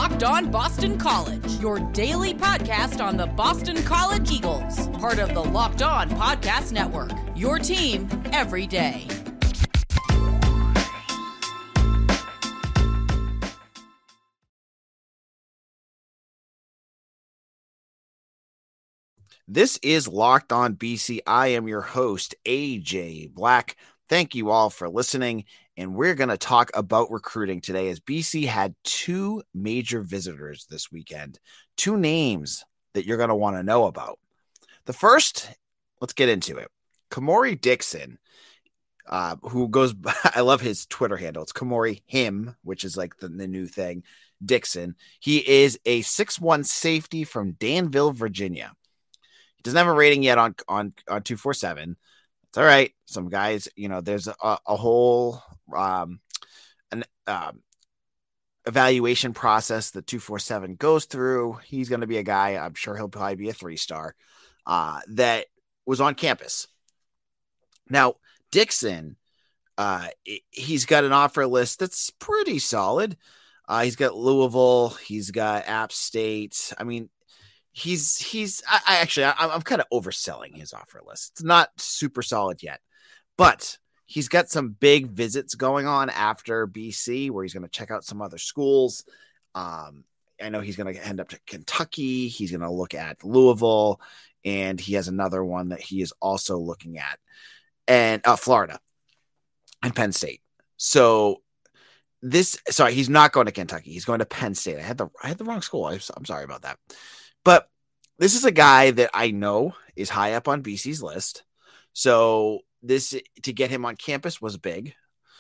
Locked On Boston College, your daily podcast on the Boston College Eagles, part of the Locked On Podcast Network, your team every day. This is Locked On BC. I am your host, AJ Black. Thank you all for listening, and we're going to talk about recruiting today as BC had two major visitors this weekend, two names that you're going to want to know about. The first, let's get into it. Kamori Dixon, who goes, I love his Twitter handle. It's Kamori him, which is like the new thing, Dixon. He is a 6'1" safety from Danville, Virginia. He doesn't have a rating yet on 247. It's all right. Some guys, there's a whole evaluation process that 247 goes through. He's going to be a guy, I'm sure he'll probably be a 3-star that was on campus. Now, Dixon, he's got an offer list that's pretty solid. He's got Louisville. He's got App State. I mean, I'm kind of overselling his offer list. It's not super solid yet, but he's got some big visits going on after BC where he's going to check out some other schools. I know he's going to end up to Kentucky. He's going to look at Louisville, and he has another one that he is also looking at, and Florida and Penn State. So he's not going to Kentucky. He's going to Penn State. I had the wrong school. I'm sorry about that. But this is a guy that I know is high up on BC's list. So to get him on campus was big.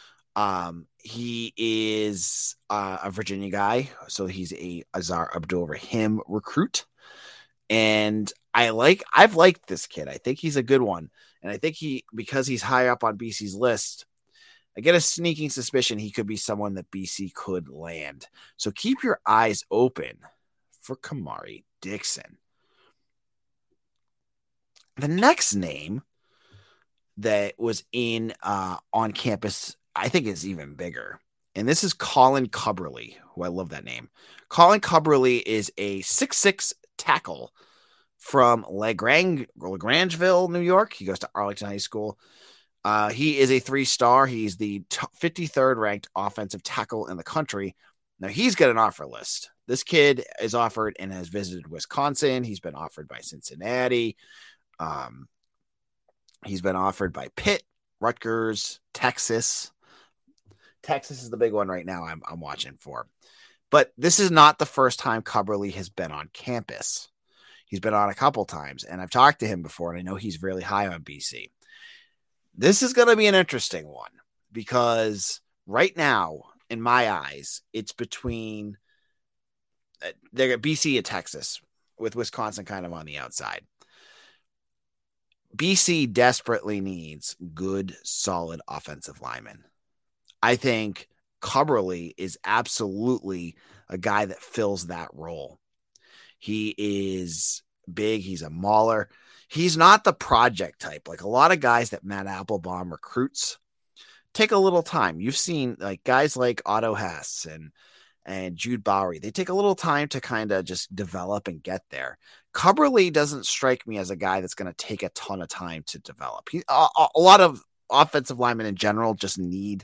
He is a Virginia guy. So he's a Azar Abdul-Rahim recruit. And I've liked this kid. I think he's a good one. And I think because he's high up on BC's list, I get a sneaking suspicion he could be someone that BC could land. So keep your eyes open for Kamori Dixon. The next name that was on campus, I think is even bigger. And this is Colin Cubberly, who I love that name. Colin Cubberly is a 6'6" tackle from LaGrangeville, New York. He goes to Arlington High School. He is a 3-star. He's the 53rd ranked offensive tackle in the country. Now he's got an offer list. This kid is offered and has visited Wisconsin. He's been offered by Cincinnati. He's been offered by Pitt, Rutgers, Texas. Texas is the big one right now I'm watching for. But this is not the first time Cubberly has been on campus. He's been on a couple times, and I've talked to him before, and I know he's really high on BC. This is going to be an interesting one because right now, in my eyes, it's between they're BC and Texas, with Wisconsin kind of on the outside. BC desperately needs good, solid offensive linemen. I think Cubberly is absolutely a guy that fills that role. He is big. He's a mauler. He's not the project type. Like a lot of guys that Matt Applebaum recruits take a little time. You've seen like guys like Otto Hess and Jude Bowery. They take a little time to kind of just develop and get there. Cubberly doesn't strike me as a guy that's going to take a ton of time to develop. A lot of offensive linemen in general just need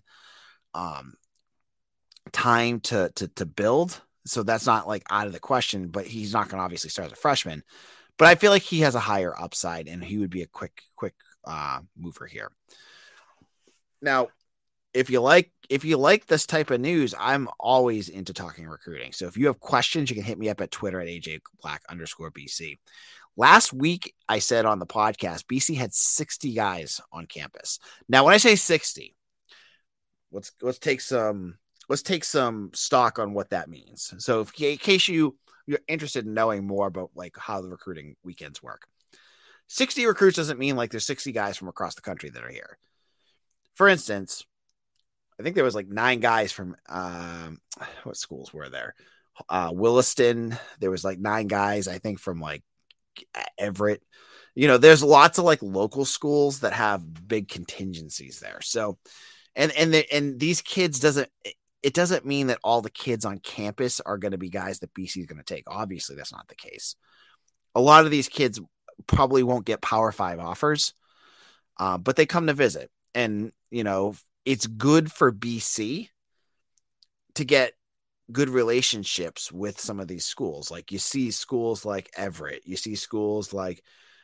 time to build. So that's not like out of the question, but he's not going to obviously start as a freshman. But I feel like he has a higher upside and he would be a quick mover here. Now, if you like this type of news, I'm always into talking recruiting. So if you have questions, you can hit me up at Twitter at AJBlack_BC. Last week, I said on the podcast, BC had 60 guys on campus. Now, when I say 60, let's take some stock on what that means. So in case you're interested in knowing more about like how the recruiting weekends work, 60 recruits doesn't mean like there's 60 guys from across the country that are here. For instance, I think there was like 9 guys from what schools were there? Williston. There was like 9 guys, I think, from like Everett. You know, there's lots of like local schools that have big contingencies there. So, and these kids it doesn't mean that all the kids on campus are going to be guys that BC is going to take. Obviously, that's not the case. A lot of these kids probably won't get Power 5 offers, but they come to visit. And, it's good for BC to get good relationships with some of these schools. Like you see schools like Everett, you see schools like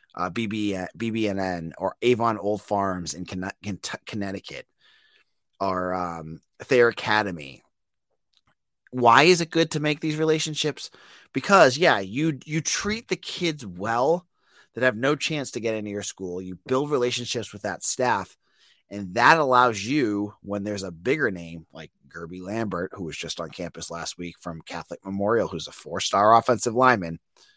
BBNN or Avon Old Farms in Connecticut, or Thayer Academy. Why is it good to make these relationships? Because you treat the kids well that have no chance to get into your school. You build relationships with that staff, and that allows you, when there's a bigger name like Gerby Lambert, who was just on campus last week from Catholic Memorial, who's a 4-star offensive lineman,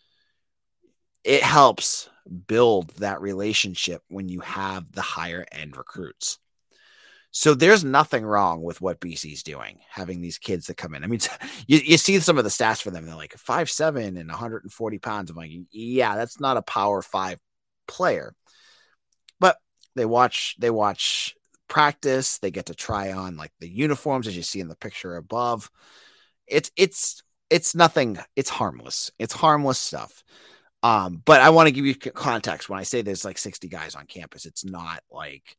it helps build that relationship when you have the higher end recruits. So there's nothing wrong with what BC's doing, having these kids that come in. I mean, you see some of the stats for them. They're like 5'7" and 140 pounds. I'm like, yeah, that's not a Power 5 player. But they watch practice. They get to try on like the uniforms, as you see in the picture above. It's nothing. It's harmless. It's harmless stuff. But I want to give you context when I say there's like 60 guys on campus. It's not like,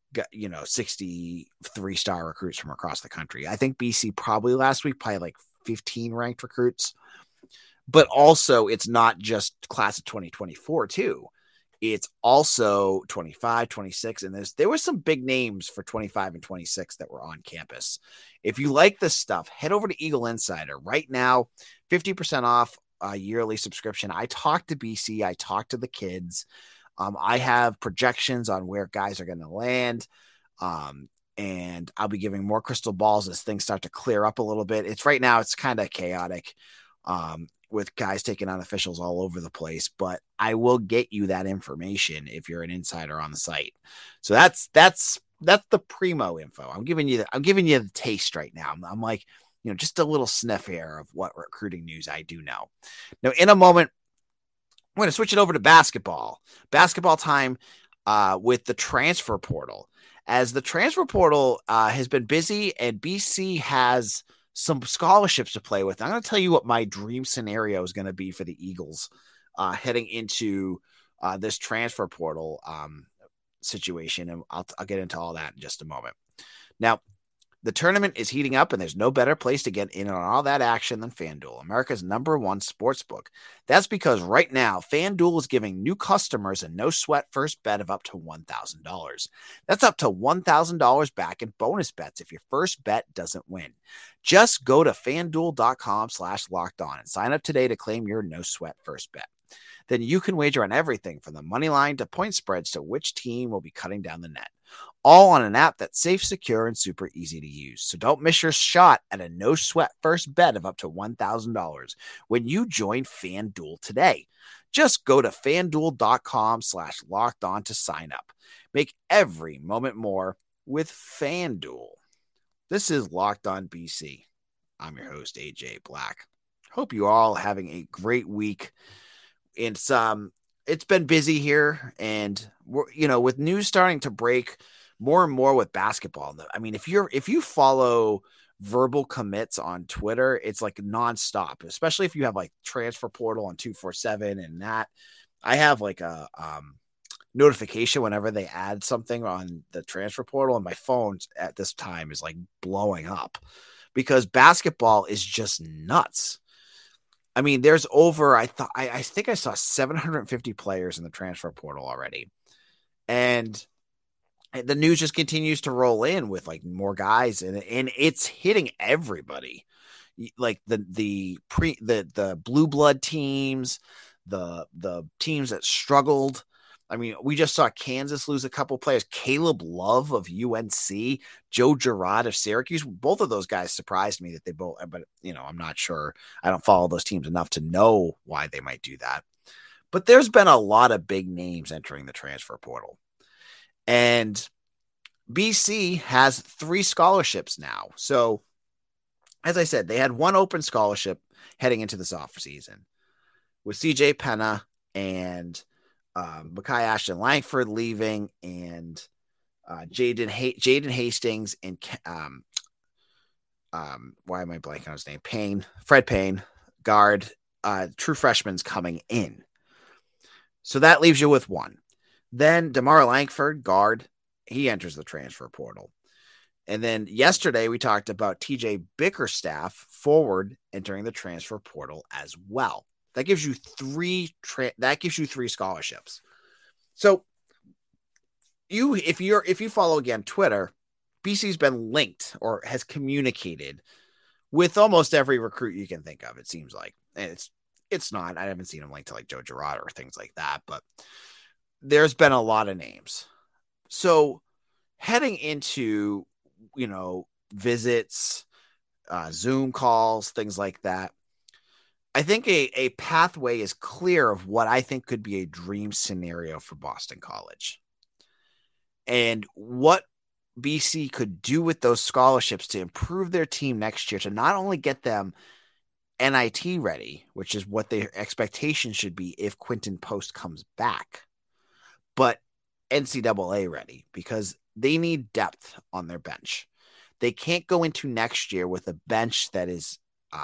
60 3-star recruits from across the country. I think BC probably last week, like 15 ranked recruits, but also it's not just class of 2024 too. It's also 25, 26. And there were some big names for 25 and 26 that were on campus. If you like this stuff, head over to Eagle Insider right now, 50% off a yearly subscription. I talked to BC. I talked to the kids. I have projections on where guys are going to land, and I'll be giving more crystal balls as things start to clear up a little bit. Right now it's kind of chaotic with guys taking on officials all over the place, but I will get you that information if you're an insider on the site. So that's the primo info. I'm giving you the taste right now. I'm like, just a little sniff here of what recruiting news I do know. Now, in a moment, I'm going to switch it over to basketball time with the transfer portal. As the transfer portal has been busy and BC has some scholarships to play with, I'm going to tell you what my dream scenario is going to be for the Eagles heading into this transfer portal situation. And I'll get into all that in just a moment. Now, the tournament is heating up, and there's no better place to get in on all that action than FanDuel, America's #1 sportsbook. That's because right now, FanDuel is giving new customers a no-sweat first bet of up to $1,000. That's up to $1,000 back in bonus bets if your first bet doesn't win. Just go to FanDuel.com/lockedon and sign up today to claim your no-sweat first bet. Then you can wager on everything from the money line to point spreads to which team will be cutting down the net. All on an app that's safe, secure, and super easy to use. So don't miss your shot at a no-sweat first bet of up to $1,000 when you join FanDuel today. Just go to FanDuel.com/lockedon to sign up. Make every moment more with FanDuel. This is Locked On BC. I'm your host, AJ Black. Hope you are all having a great week. It's been busy here, and we're, with news starting to break more and more with basketball. I mean, if you follow verbal commits on Twitter, it's like nonstop, especially if you have like transfer portal on 247 and that. I have like a notification whenever they add something on the transfer portal, and my phone at this time is like blowing up because basketball is just nuts. I mean, there's over, I think I saw 750 players in the transfer portal already. And the news just continues to roll in with like more guys, and it's hitting everybody. Like the blue blood teams, the teams that struggled. I mean, we just saw Kansas lose a couple players. Caleb Love of UNC, Joe Girard of Syracuse. Both of those guys surprised me that they both, but I'm not sure. I don't follow those teams enough to know why they might do that. But there's been a lot of big names entering the transfer portal. And BC has 3 scholarships now. So, as I said, they had 1 open scholarship heading into this offseason with CJ Penna and Makai Ashton Langford leaving, and Jaden Hastings and why am I blanking on his name? Fred Payne, guard, true freshman's coming in. So that leaves you with one. Then DeMar Langford, guard, he enters the transfer portal. And then yesterday we talked about TJ Bickerstaff, forward, entering the transfer portal as well. That gives you three scholarships. So if you follow again Twitter, BC's been linked or has communicated with almost every recruit you can think of, it seems like. And it's not. I haven't seen him linked to like Joe Girardi or things like that, but there's been a lot of names. So heading into, visits, Zoom calls, things like that, I think a pathway is clear of what I think could be a dream scenario for Boston College. And what BC could do with those scholarships to improve their team next year, to not only get them NIT ready, which is what their expectation should be if Quinton Post comes back, but NCAA ready, because they need depth on their bench. They can't go into next year with a bench that is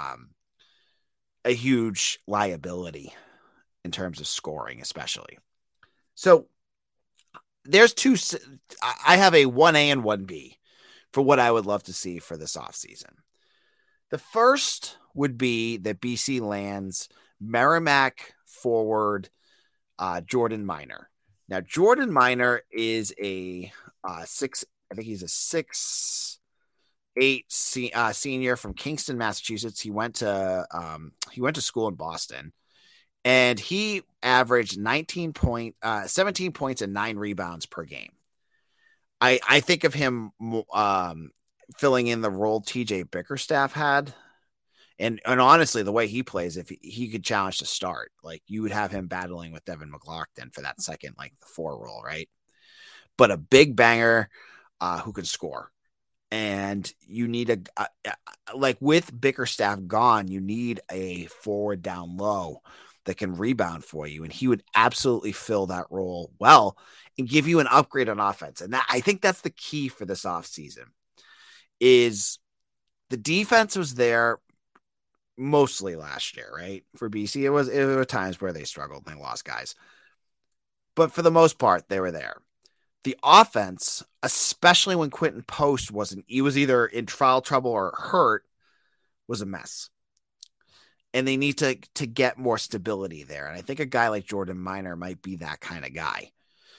a huge liability in terms of scoring, especially. So there's two. I have a 1A and 1B for what I would love to see for this offseason. The first would be that BC lands Merrimack forward Jordan Minor. Now, Jordan Minor is a 6'8" senior from Kingston, Massachusetts. He went to school in Boston, and he averaged 17 points and 9 rebounds per game. I think of him filling in the role TJ Bickerstaff had. And honestly, the way he plays, if he could challenge to start, like you would have him battling with Devin McLaughlin for that second, like the 4 role, right? But a big banger who can score. And you need like with Bickerstaff gone, you need a forward down low that can rebound for you. And he would absolutely fill that role well and give you an upgrade on offense. And I think that's the key for this offseason is the defense was there mostly last year, right? For BC, it were times where they struggled and they lost guys. But for the most part, they were there. The offense, especially when Quinton Post he was either in foul trouble or hurt, was a mess. And they need to get more stability there. And I think a guy like Jordan Minor might be that kind of guy.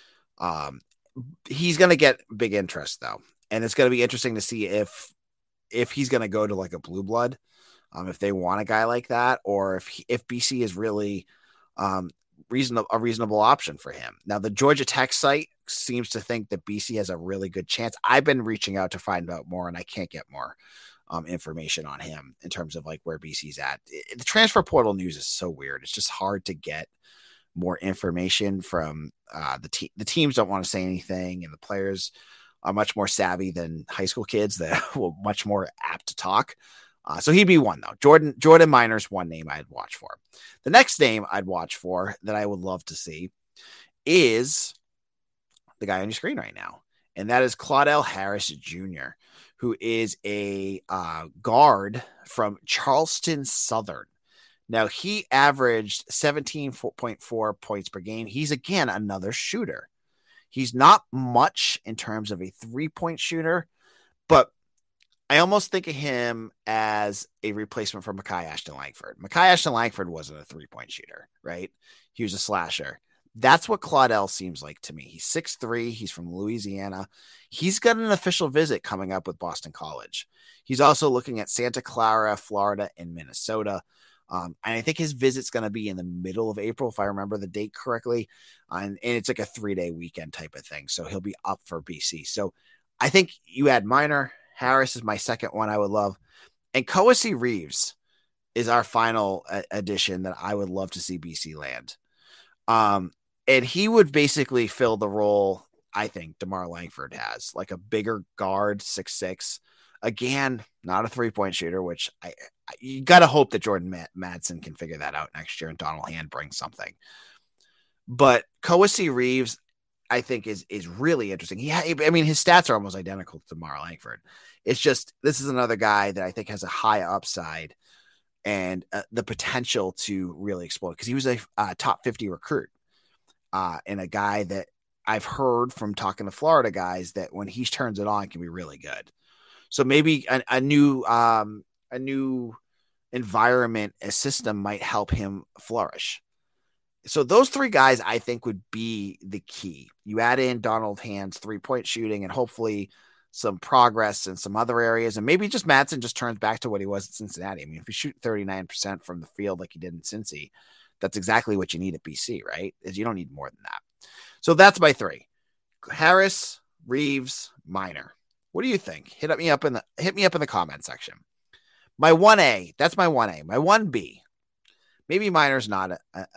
He's going to get big interest, though. And it's going to be interesting to see if he's going to go to like a blue blood, if they want a guy like that, or if BC is really a reasonable option for him. Now, the Georgia Tech site seems to think that BC has a really good chance. I've been reaching out to find out more, and I can't get more information on him in terms of like where BC's at. The transfer portal news is so weird. It's just hard to get more information from the teams don't want to say anything, and the players are much more savvy than high school kids that will much more apt to talk. So he'd be one, though. Jordan Minor's one name I'd watch for. The next name I'd watch for that I would love to see is the guy on your screen right now, and that is Claudell Harris Jr., who is a guard from Charleston Southern. Now, he averaged 17.4 points per game. He's, again, another shooter. He's not much in terms of a three-point shooter, but I almost think of him as a replacement for Makai Ashton Langford. Makai Ashton Langford wasn't a three-point shooter, right? He was a slasher. That's what Claudell seems like to me. He's 6'3". He's from Louisiana. He's got an official visit coming up with Boston College. He's also looking at Santa Clara, Florida, and Minnesota. And I think his visit's going to be in the middle of April, if I remember the date correctly. And it's like a 3-day weekend type of thing. So he'll be up for BC. So I think you add Minor. Harris is my second one I would love. And Koasi Reeves is our final addition that I would love to see BC land. And he would basically fill the role I think DeMar Langford has, like a bigger guard, 6'6". Again, not a three-point shooter, which you got to hope that Jordan Madsen can figure that out next year and Donald Hand brings something. But Koasi Reeves, I think is really interesting. I mean, his stats are almost identical to Mar Langford. It's just, this is another guy that I think has a high upside and the potential to really explode, because he was a top 50 recruit and a guy that I've heard from talking to Florida guys that when he turns it on can be really good. So maybe a new environment, a system might help him flourish. So those three guys, I think, would be the key. You add in Donald Hand's 3-point shooting and hopefully some progress in some other areas. And maybe just Madsen just turns back to what he was at Cincinnati. I mean, if you shoot 39% from the field like he did in Cincy, that's exactly what you need at BC, right? Is you don't need more than that. So that's my three: Harris, Reeves, Minor. What do you think? Hit me up in the comment section. My 1A, that's my 1A. My 1B, maybe Minor's not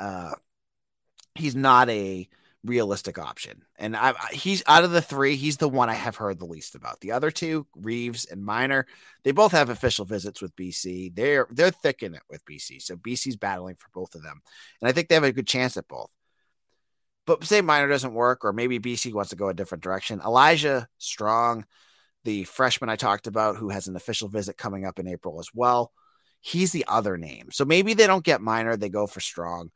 he's not a realistic option. And he's out of the three, he's the one I have heard the least about. The other two, Reeves and Minor, they both have official visits with BC. They're thick in it with BC. So BC's battling for both of them. And I think they have a good chance at both. But say Minor doesn't work, or maybe BC wants to go a different direction. Elijah Strong, the freshman I talked about, who has an official visit coming up in April as well, he's the other name. So maybe they don't get Minor, they go for Strong.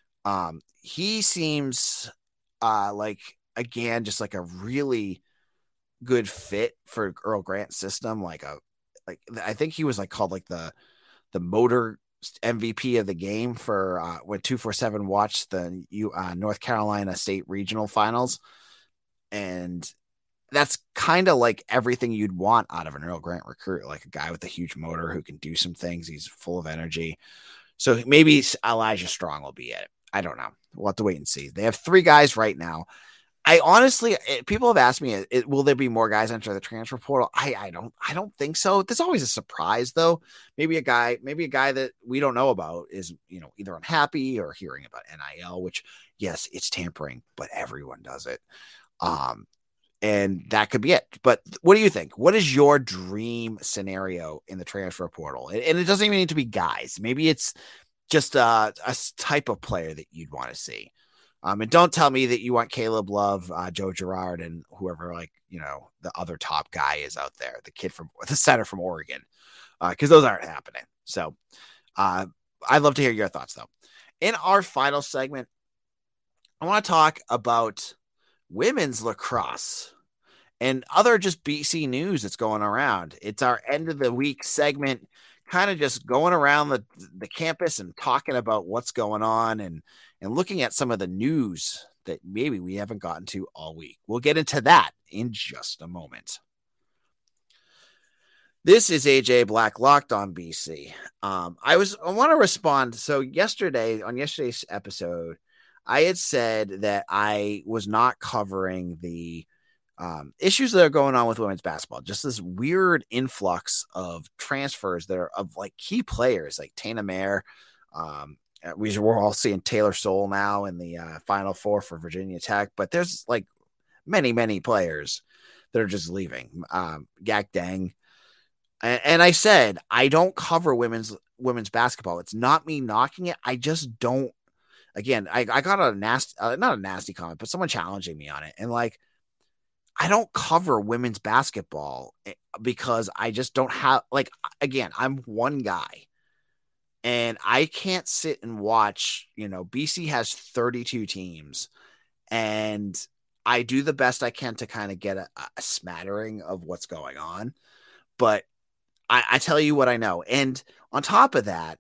He seems like, again, just like a really good fit for Earl Grant's system. Like I think he was called the motor MVP of the game for when 247 watched the North Carolina State Regional Finals. And that's kind of like everything you'd want out of an Earl Grant recruit, like a guy with a huge motor who can do some things. He's full of energy. So maybe Elijah Strong will be it. I don't know. We'll have to wait and see. They have three guys right now. I honestly, people have asked me, will there be more guys enter the transfer portal? I don't think so. There's always a surprise though. Maybe a guy that we don't know about is, either unhappy or hearing about NIL, which yes, it's tampering, but everyone does it. And that could be it. But what do you think? What is your dream scenario in the transfer portal? And it doesn't even need to be guys. Maybe it's just a type of player that you'd want to see. And don't tell me that you want Caleb Love, Joe Girard, and whoever, the other top guy is out there, the center from Oregon, because those aren't happening. So I'd love to hear your thoughts, though. In our final segment, I want to talk about women's lacrosse and other just BC news that's going around. It's our end of the week segment, kind of just going around the campus and talking about what's going on and looking at some of the news that maybe we haven't gotten to all week. We'll get into that in just a moment. This is AJ Black, Locked on BC. I want to respond. So on yesterday's episode, I had said that I was not covering the issues that are going on with women's basketball. Just this weird influx of transfers that are of key players like Tana Mayer. We're all seeing Taylor Soule now in the Final Four for Virginia Tech, but there's many, many players that are just leaving. Gak Deng. And I said, I don't cover women's basketball. It's not me knocking it. I just don't. Again, I got a nasty, not a nasty comment, but someone challenging me on it. And I don't cover women's basketball because I just don't have, again, I'm one guy and I can't sit and watch, BC has 32 teams and I do the best I can to kind of get a smattering of what's going on. But I tell you what I know. And on top of that,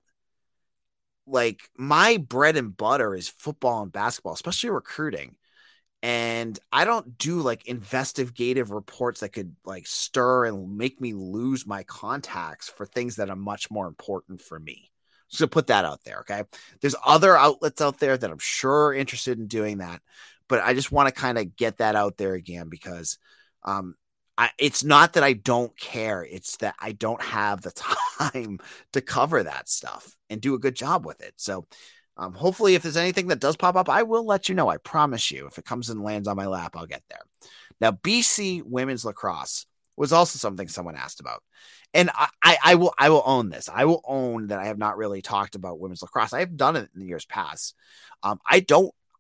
my bread and butter is football and basketball, especially recruiting. And I don't do investigative reports that could stir and make me lose my contacts for things that are much more important for me. So put that out there. Okay. There's other outlets out there that I'm sure are interested in doing that, but I just want to kind of get that out there again because, it's not that I don't care. It's that I don't have the time to cover that stuff and do a good job with it. So hopefully if there's anything that does pop up, I will let you know. I promise you, if it comes and lands on my lap, I'll get there. Now, BC women's lacrosse was also something someone asked about. And I will own this. I will own that I have not really talked about women's lacrosse. I have done it in the years past. I don't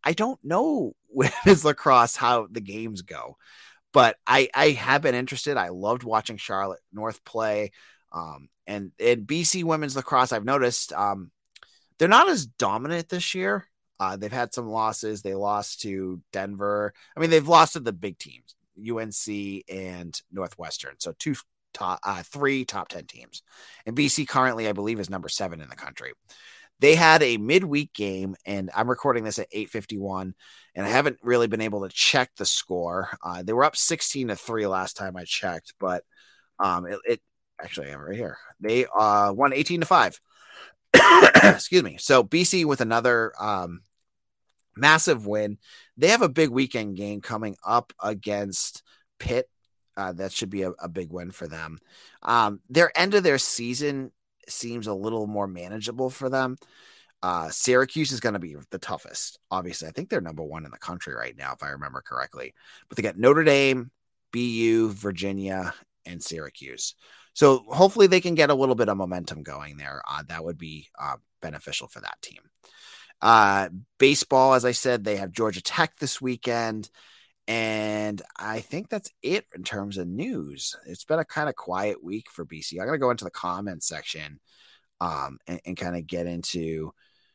I don't know women's lacrosse how the games go, but I have been interested. I loved watching Charlotte North play. And in BC women's lacrosse, I've noticed they're not as dominant this year. They've had some losses. They lost to Denver. I mean, they've lost to the big teams, UNC and Northwestern. So three top 10 teams. And BC currently, I believe, is number 7 in the country. They had a midweek game, and I'm recording this at 8:51, and I haven't really been able to check the score. They were up 16-3 last time I checked, but it actually I have it right here. They won 18-5. Excuse me. So BC with another massive win. They have a big weekend game coming up against Pitt. That should be a big win for them. Their end of their season seems a little more manageable for them. Syracuse is going to be the toughest. Obviously, I think they're number 1 in the country right now, if I remember correctly. But they got Notre Dame, BU, Virginia, and Syracuse. So hopefully they can get a little bit of momentum going there. That would be beneficial for that team. Baseball, as I said, they have Georgia Tech this weekend. And I think that's it in terms of news. It's been a kind of quiet week for BC. I'm going to go into the comments section and kind of get into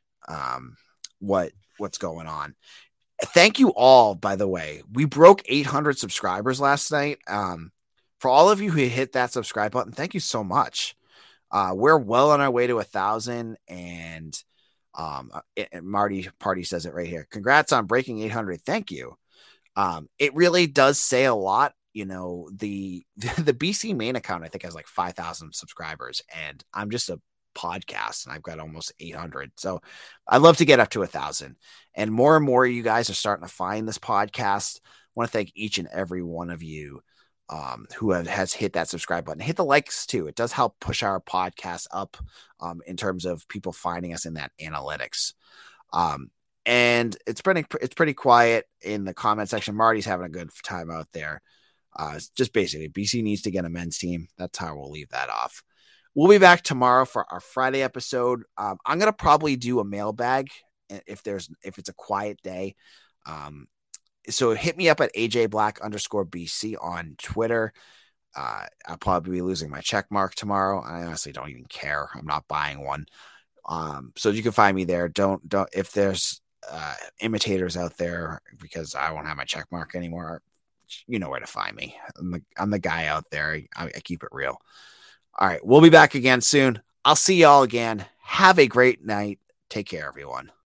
what's going on. Thank you all, by the way. We broke 800 subscribers last night. For all of you who hit that subscribe button, thank you so much. We're well on our way to 1,000, and Marty Party says it right here. Congrats on breaking 800. Thank you. It really does say a lot. You know, the BC main account, I think, has like 5,000 subscribers, and I'm just a podcast and I've got almost 800. So I'd love to get up to 1,000, and more you guys are starting to find this podcast. I want to thank each and every one of you who has hit that subscribe button. Hit the likes too. It does help push our podcast up in terms of people finding us in that analytics. And it's pretty quiet in the comment section. Marty's having a good time out there. Just basically, BC needs to get a men's team. That's how we'll leave that off. We'll be back tomorrow for our Friday episode. I'm gonna probably do a mailbag if it's a quiet day. So hit me up at AJBlack_BC on Twitter. I'll probably be losing my check mark tomorrow. I honestly don't even care. I'm not buying one. So you can find me there. Don't if there's imitators out there, because I won't have my check mark anymore. You know where to find me. I'm the guy out there. I keep it real. All right. We'll be back again soon. I'll see y'all again. Have a great night. Take care, everyone.